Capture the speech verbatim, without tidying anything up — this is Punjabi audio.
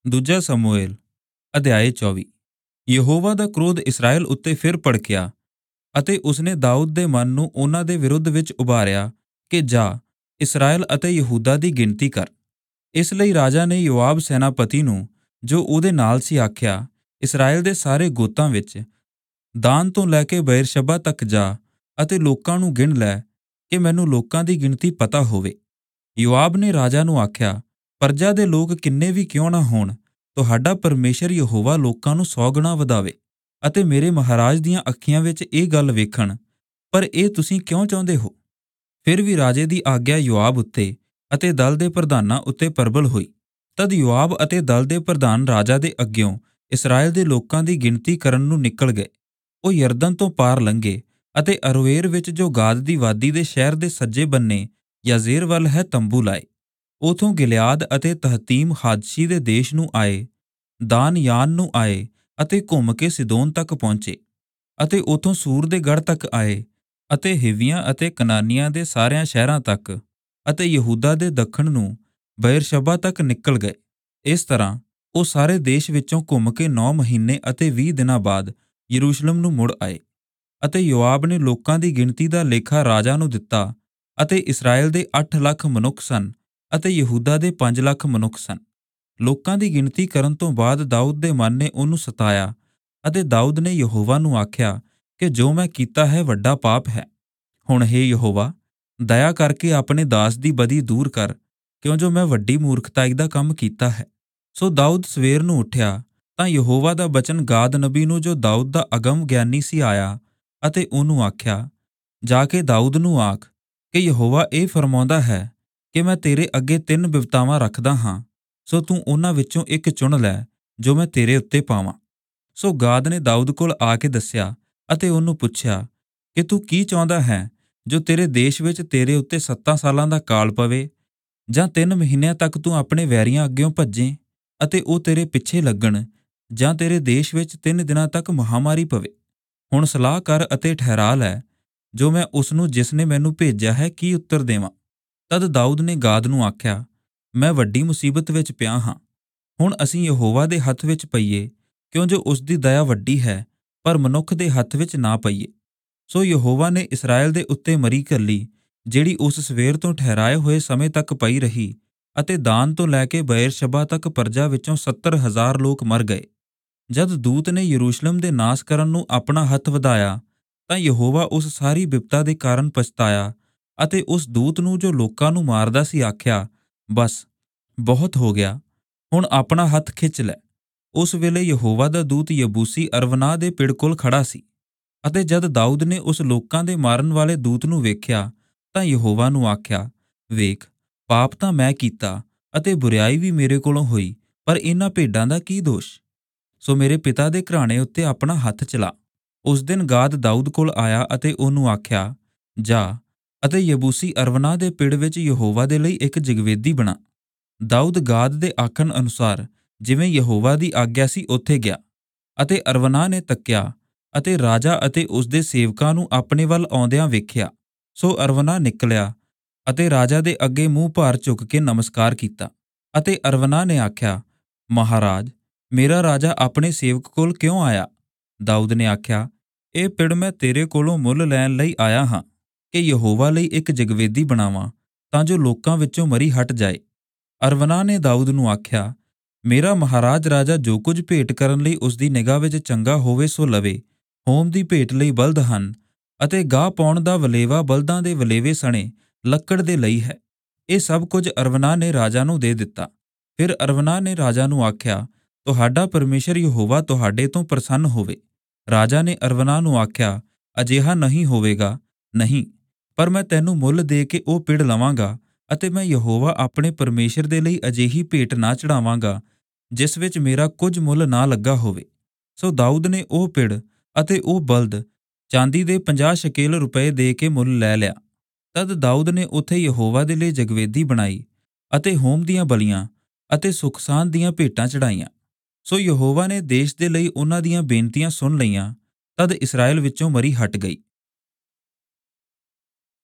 ਦੂਜਾ ਸਮੂਏਲ ਅਧਿਆਇ ਚੌਵੀ। ਯਹੋਵਾ ਦਾ ਕ੍ਰੋਧ ਇਸਰਾਏਲ ਉੱਤੇ ਫਿਰ ਭੜਕਿਆ ਅਤੇ ਉਸਨੇ ਦਾਊਦ ਦੇ ਮਨ ਨੂੰ ਉਹਨਾਂ ਦੇ ਵਿਰੁੱਧ ਵਿੱਚ ਉਭਾਰਿਆ ਕਿ ਜਾ, ਇਸਰਾਏਲ ਅਤੇ ਯਹੂਦਾ ਦੀ ਗਿਣਤੀ ਕਰ। ਇਸ ਲਈ ਰਾਜਾ ਨੇ ਯੋਆਬ ਸੈਨਾਪਤੀ ਨੂੰ, ਜੋ ਉਹਦੇ ਨਾਲ ਸੀ, ਆਖਿਆ, ਇਸਰਾਏਲ ਦੇ ਸਾਰੇ ਗੋਤਾਂ ਵਿੱਚ ਦਾਨ ਤੋਂ ਲੈ ਕੇ ਬਏਰਸ਼ੱਬਾ ਤੱਕ ਜਾ ਅਤੇ ਲੋਕਾਂ ਨੂੰ ਗਿਣ ਲੈ ਕਿ ਮੈਨੂੰ ਲੋਕਾਂ ਦੀ ਗਿਣਤੀ ਪਤਾ ਹੋਵੇ। ਯੋਆਬ ਨੇ ਰਾਜਾ ਨੂੰ ਆਖਿਆ, ਪਰਜਾ ਦੇ ਲੋਕ ਕਿੰਨੇ ਵੀ ਕਿਉਂ ਨਾ ਹੋਣ, ਤੁਹਾਡਾ ਪਰਮੇਸ਼ਰ ਯਹੋਵਾ ਲੋਕਾਂ ਨੂੰ ਸੌ ਗੁਣਾ ਵਧਾਵੇ ਅਤੇ ਮੇਰੇ ਮਹਾਰਾਜ ਦੀਆਂ ਅੱਖੀਆਂ ਵਿੱਚ ਇਹ ਗੱਲ ਵੇਖਣ। ਪਰ ਇਹ ਤੁਸੀਂ ਕਿਉਂ ਚਾਹੁੰਦੇ ਹੋ? ਫਿਰ ਵੀ ਰਾਜੇ ਦੀ ਆਗਿਆ ਯੋਆਬ ਉੱਤੇ ਅਤੇ ਦਲ ਦੇ ਪ੍ਰਧਾਨਾਂ ਉੱਤੇ ਪ੍ਰਬਲ ਹੋਈ। ਤਦ ਯੋਆਬ ਅਤੇ ਦਲ ਦੇ ਪ੍ਰਧਾਨ ਰਾਜਾ ਦੇ ਅੱਗਿਓਂ ਇਸਰਾਏਲ ਦੇ ਲੋਕਾਂ ਦੀ ਗਿਣਤੀ ਕਰਨ ਨੂੰ ਨਿਕਲ ਗਏ। ਉਹ ਯਰਦਨ ਤੋਂ ਪਾਰ ਲੰਘੇ ਅਤੇ ਅਰੋਏਰ ਵਿੱਚ, ਜੋ ਗਾਦ ਦੀ ਵਾਦੀ ਦੇ ਸ਼ਹਿਰ ਦੇ ਸੱਜੇ ਬੰਨੇ ਯਾਜ਼ੇਰ ਵੱਲ ਹੈ, ਤੰਬੂ ਲਾਏ। ਉਥੋਂ ਗਿਲਿਆਦ ਅਤੇ ਤਹਤੀਮ ਹਾਦਸ਼ੀ ਦੇ ਦੇਸ਼ ਨੂੰ ਆਏ, ਦਾਨ ਯਾਨ ਨੂੰ ਆਏ ਅਤੇ ਘੁੰਮ ਕੇ ਸਿਦੋਨ ਤੱਕ ਪਹੁੰਚੇ ਅਤੇ ਉਥੋਂ ਸੂਰ ਦੇ ਗੜ੍ਹ ਤੱਕ ਆਏ ਅਤੇ ਹਿਵੀਆਂ ਅਤੇ ਕਨਾਨੀਆਂ ਦੇ ਸਾਰਿਆਂ ਸ਼ਹਿਰਾਂ ਤੱਕ ਅਤੇ ਯਹੂਦਾ ਦੇ ਦੱਖਣ ਨੂੰ ਬਏਰਸ਼ੱਬਾ ਤੱਕ ਨਿਕਲ ਗਏ। ਇਸ ਤਰ੍ਹਾਂ ਉਹ ਸਾਰੇ ਦੇਸ਼ ਵਿੱਚੋਂ ਘੁੰਮ ਕੇ ਨੌ ਮਹੀਨੇ ਅਤੇ ਵੀਹ ਦਿਨਾਂ ਬਾਅਦ ਯਰੂਸ਼ਲਮ ਨੂੰ ਮੁੜ ਆਏ। ਅਤੇ ਯੋਆਬ ਨੇ ਲੋਕਾਂ ਦੀ ਗਿਣਤੀ ਦਾ ਲੇਖਾ ਰਾਜਾ ਨੂੰ ਦਿੱਤਾ ਅਤੇ ਇਸਰਾਏਲ ਦੇ ਅੱਠ ਲੱਖ ਮਨੁੱਖ ਸਨ ਅਤੇ ਯਹੂਦਾ ਦੇ ਪੰਜ ਲੱਖ ਮਨੁੱਖ ਸਨ। ਲੋਕਾਂ ਦੀ ਗਿਣਤੀ ਕਰਨ ਤੋਂ ਬਾਅਦ ਦਾਊਦ ਦੇ ਮਨ ਨੇ ਉਹਨੂੰ ਸਤਾਇਆ ਅਤੇ ਦਾਊਦ ਨੇ ਯਹੋਵਾ ਨੂੰ ਆਖਿਆ ਕਿ ਜੋ ਮੈਂ ਕੀਤਾ ਹੈ ਵੱਡਾ ਪਾਪ ਹੈ। ਹੁਣ ਹੇ ਯਹੋਵਾ, ਦਇਆ ਕਰਕੇ ਆਪਣੇ ਦਾਸ ਦੀ ਬਦੀ ਦੂਰ ਕਰ, ਕਿਉਂ ਜੋ ਮੈਂ ਵੱਡੀ ਮੂਰਖਤਾਈ ਦਾ ਕੰਮ ਕੀਤਾ ਹੈ। ਸੋ ਦਾਊਦ ਸਵੇਰ ਨੂੰ ਉੱਠਿਆ ਤਾਂ ਯਹੋਵਾ ਦਾ ਬਚਨ ਗਾਦ ਨਬੀ ਨੂੰ, ਜੋ ਦਾਊਦ ਦਾ ਅਗਮ ਗਿਆਨੀ ਸੀ, ਆਇਆ ਅਤੇ ਉਹਨੂੰ ਆਖਿਆ, ਜਾ ਕੇ ਦਾਊਦ ਨੂੰ ਆਖ ਕਿ ਯਹੋਵਾ ਇਹ ਫਰਮਾਉਂਦਾ ਹੈ ਕਿ ਮੈਂ ਤੇਰੇ ਅੱਗੇ ਤਿੰਨ ਬਿਪਤਾਵਾਂ ਰੱਖਦਾ ਹਾਂ, ਸੋ ਤੂੰ ਉਹਨਾਂ ਵਿੱਚੋਂ ਇੱਕ ਚੁਣ ਲੈ ਜੋ ਮੈਂ ਤੇਰੇ ਉੱਤੇ ਪਾਵਾਂ। ਸੋ ਗਾਦ ਨੇ ਦਾਊਦ ਕੋਲ ਆ ਕੇ ਦੱਸਿਆ ਅਤੇ ਉਹਨੂੰ ਪੁੱਛਿਆ ਕਿ ਤੂੰ ਕੀ ਚਾਹੁੰਦਾ ਹੈ, ਜੋ ਤੇਰੇ ਦੇਸ਼ ਵਿੱਚ ਤੇਰੇ ਉੱਤੇ ਸੱਤਾਂ ਸਾਲਾਂ ਦਾ ਕਾਲ ਪਵੇ, ਜਾਂ ਤਿੰਨ ਮਹੀਨਿਆਂ ਤੱਕ ਤੂੰ ਆਪਣੇ ਵੈਰੀਆਂ ਅੱਗਿਓਂ ਭੱਜੇ ਅਤੇ ਉਹ ਤੇਰੇ ਪਿੱਛੇ ਲੱਗਣ, ਜਾਂ ਤੇਰੇ ਦੇਸ਼ ਵਿੱਚ ਤਿੰਨ ਦਿਨਾਂ ਤੱਕ ਮਹਾਮਾਰੀ ਪਵੇ। ਹੁਣ ਸਲਾਹ ਕਰ ਅਤੇ ਠਹਿਰਾ ਲੈ, ਜੋ ਮੈਂ ਉਸਨੂੰ ਜਿਸ ਨੇ ਮੈਨੂੰ ਭੇਜਿਆ ਹੈ ਕੀ ਉੱਤਰ ਦੇਵਾਂ। ਤਦ ਦਾਊਦ ਨੇ ਗਾਦ ਨੂੰ ਆਖਿਆ, ਮੈਂ ਵੱਡੀ ਮੁਸੀਬਤ ਵਿੱਚ ਪਿਆ ਹਾਂ। ਹੁਣ ਅਸੀਂ ਯਹੋਵਾ ਦੇ ਹੱਥ ਵਿੱਚ ਪਈਏ, ਕਿਉਂ ਜੋ ਉਸ ਦੀ ਦਇਆ ਵੱਡੀ ਹੈ, ਪਰ ਮਨੁੱਖ ਦੇ ਹੱਥ ਵਿੱਚ ਨਾ ਪਈਏ। ਸੋ ਯਹੋਵਾ ਨੇ ਇਸਰਾਏਲ ਦੇ ਉੱਤੇ ਮਰੀ ਘੱਲੀ, ਜਿਹੜੀ ਉਸ ਸਵੇਰ ਤੋਂ ਠਹਿਰਾਏ ਹੋਏ ਸਮੇਂ ਤੱਕ ਪਈ ਰਹੀ, ਅਤੇ ਦਾਨ ਤੋਂ ਲੈ ਕੇ ਬਏਰਸ਼ੱਬਾ ਤੱਕ ਪਰਜਾ ਵਿੱਚੋਂ ਸੱਤਰ ਹਜ਼ਾਰ ਲੋਕ ਮਰ ਗਏ। ਜਦ ਦੂਤ ਨੇ ਯਰੂਸ਼ਲਮ ਦੇ ਨਾਸ ਕਰਨ ਨੂੰ ਆਪਣਾ ਹੱਥ ਵਧਾਇਆ, ਤਾਂ ਯਹੋਵਾ ਉਸ ਸਾਰੀ ਬਿਪਤਾ ਦੇ ਕਾਰਨ ਪਛਤਾਇਆ ਅਤੇ ਉਸ ਦੂਤ ਨੂੰ, ਜੋ ਲੋਕਾਂ ਨੂੰ ਮਾਰਦਾ ਸੀ, ਆਖਿਆ, ਬਸ ਬਹੁਤ ਹੋ ਗਿਆ, ਹੁਣ ਆਪਣਾ ਹੱਥ ਖਿੱਚ ਲੈ। ਉਸ ਵੇਲੇ ਯਹੋਵਾ ਦਾ ਦੂਤ ਯਬੂਸੀ ਅਰਵਨਾਹ ਦੇ ਪਿੜ ਕੋਲ ਖੜਾ ਸੀ। ਅਤੇ ਜਦ ਦਾਊਦ ਨੇ ਉਸ ਲੋਕਾਂ ਦੇ ਮਾਰਨ ਵਾਲੇ ਦੂਤ ਨੂੰ ਵੇਖਿਆ ਤਾਂ ਯਹੋਵਾ ਨੂੰ ਆਖਿਆ, ਵੇਖ, ਪਾਪ ਤਾਂ ਮੈਂ ਕੀਤਾ ਅਤੇ ਬੁਰਿਆਈ ਵੀ ਮੇਰੇ ਕੋਲੋਂ ਹੋਈ, ਪਰ ਇਹਨਾਂ ਭੇਡਾਂ ਦਾ ਕੀ ਦੋਸ਼? ਸੋ ਮੇਰੇ ਪਿਤਾ ਦੇ ਘਰਾਣੇ ਉੱਤੇ ਆਪਣਾ ਹੱਥ ਚਲਾ। ਉਸ ਦਿਨ ਗਾਦ ਦਾਊਦ ਕੋਲ ਆਇਆ ਅਤੇ ਉਹਨੂੰ ਆਖਿਆ, ਜਾ ਅਤੇ ਯਬੂਸੀ ਅਰਵਨਾਹ ਦੇ ਪਿੜ ਵਿੱਚ ਯਹੋਵਾ ਦੇ ਲਈ ਇੱਕ ਜਗਵੇਦੀ ਬਣਾ। ਦਾਊਦ ਗਾਦ ਦੇ ਆਖਣ ਅਨੁਸਾਰ, ਜਿਵੇਂ ਯਹੋਵਾ ਦੀ ਆਗਿਆ ਸੀ, ਉੱਥੇ ਗਿਆ। ਅਤੇ ਅਰਵਨਾਹ ਨੇ ਤੱਕਿਆ ਅਤੇ ਰਾਜਾ ਅਤੇ ਉਸਦੇ ਸੇਵਕਾਂ ਨੂੰ ਆਪਣੇ ਵੱਲ ਆਉਂਦਿਆਂ ਵੇਖਿਆ। ਸੋ ਅਰਵਨਾਹ ਨਿਕਲਿਆ ਅਤੇ ਰਾਜਾ ਦੇ ਅੱਗੇ ਮੂੰਹ ਭਾਰ ਝੁਕ ਕੇ ਨਮਸਕਾਰ ਕੀਤਾ। ਅਤੇ ਅਰਵਨਾਹ ਨੇ ਆਖਿਆ, ਮਹਾਰਾਜ, ਮੇਰਾ ਰਾਜਾ ਆਪਣੇ ਸੇਵਕ ਕੋਲ ਕਿਉਂ ਆਇਆ? ਦਾਊਦ ਨੇ ਆਖਿਆ, ਇਹ ਪਿੜ ਮੈਂ ਤੇਰੇ ਕੋਲੋਂ ਮੁੱਲ ਲੈਣ ਲਈ ਆਇਆ ਹਾਂ ਕਿ ਯਹੋਵਾ ਲਈ ਇੱਕ ਜਗਵੇਦੀ ਬਣਾਵਾਂ, ਤਾਂ ਜੋ ਲੋਕਾਂ ਵਿੱਚੋਂ ਮਰੀ ਹਟ ਜਾਏ। ਅਰਵਨਾਹ ਨੇ ਦਾਊਦ ਨੂੰ ਆਖਿਆ, ਮੇਰਾ ਮਹਾਰਾਜ ਰਾਜਾ ਜੋ ਕੁਝ ਭੇਟ ਕਰਨ ਲਈ ਉਸਦੀ ਨਿਗਾਹ ਵਿੱਚ ਚੰਗਾ ਹੋਵੇ ਸੋ ਲਵੇ। ਹੋਮ ਦੀ ਭੇਟ ਲਈ ਬਲਦ ਹਨ ਅਤੇ ਗਾਹ ਪਾਉਣ ਦਾ ਵਲੇਵਾ ਬਲਦਾਂ ਦੇ ਵਲੇਵੇ ਸਣੇ ਲੱਕੜ ਦੇ ਲਈ ਹੈ। ਇਹ ਸਭ ਕੁਝ ਅਰਵਨਾਹ ਨੇ ਰਾਜਾ ਨੂੰ ਦੇ ਦਿੱਤਾ। ਫਿਰ ਅਰਵਨਾਹ ਨੇ ਰਾਜਾ ਨੂੰ ਆਖਿਆ, ਤੁਹਾਡਾ ਪਰਮੇਸ਼ਰ ਯਹੋਵਾ ਤੁਹਾਡੇ ਤੋਂ ਪ੍ਰਸੰਨ ਹੋਵੇ। ਰਾਜਾ ਨੇ ਅਰਵਨਾਹ ਨੂੰ ਆਖਿਆ, ਅਜਿਹਾ ਨਹੀਂ ਹੋਵੇਗਾ, ਨਹੀਂ, ਪਰ ਮੈਂ ਤੈਨੂੰ ਮੁੱਲ ਦੇ ਕੇ ਉਹ ਪਿੜ ਲਵਾਂਗਾ ਅਤੇ ਮੈਂ ਯਹੋਵਾ ਆਪਣੇ ਪਰਮੇਸ਼ਰ ਦੇ ਲਈ ਅਜਿਹੀ ਭੇਟ ਨਾ ਚੜਾਵਾਂਗਾ ਜਿਸ ਵਿੱਚ ਮੇਰਾ ਕੁਝ ਮੁੱਲ ਨਾ ਲੱਗਾ ਹੋਵੇ। ਸੋ ਦਾਊਦ ਨੇ ਉਹ ਪਿੜ ਅਤੇ ਉਹ ਬਲਦ ਚਾਂਦੀ ਦੇ ਪੰਜਾਹ ਸ਼ਕੇਲ ਰੁਪਏ ਦੇ ਕੇ ਮੁੱਲ ਲੈ ਲਿਆ। ਤਦ ਦਾਊਦ ਨੇ ਉੱਥੇ ਯਹੋਵਾ ਦੇ ਲਈ ਜਗਵੇਦੀ ਬਣਾਈ ਅਤੇ ਹੋਮ ਦੀਆਂ ਬਲੀਆਂ ਅਤੇ ਸੁਖਸਾਨ ਦੀਆਂ ਭੇਟਾਂ ਚੜਾਈਆਂ। ਸੋ ਯਹੋਵਾ ਨੇ ਦੇਸ਼ ਦੇ ਲਈ ਉਹਨਾਂ ਦੀਆਂ ਬੇਨਤੀਆਂ ਸੁਣ ਲਈਆਂ। ਤਦ ਇਸਰਾਏਲ ਵਿੱਚੋਂ ਮਰੀ ਹਟ ਗਈ।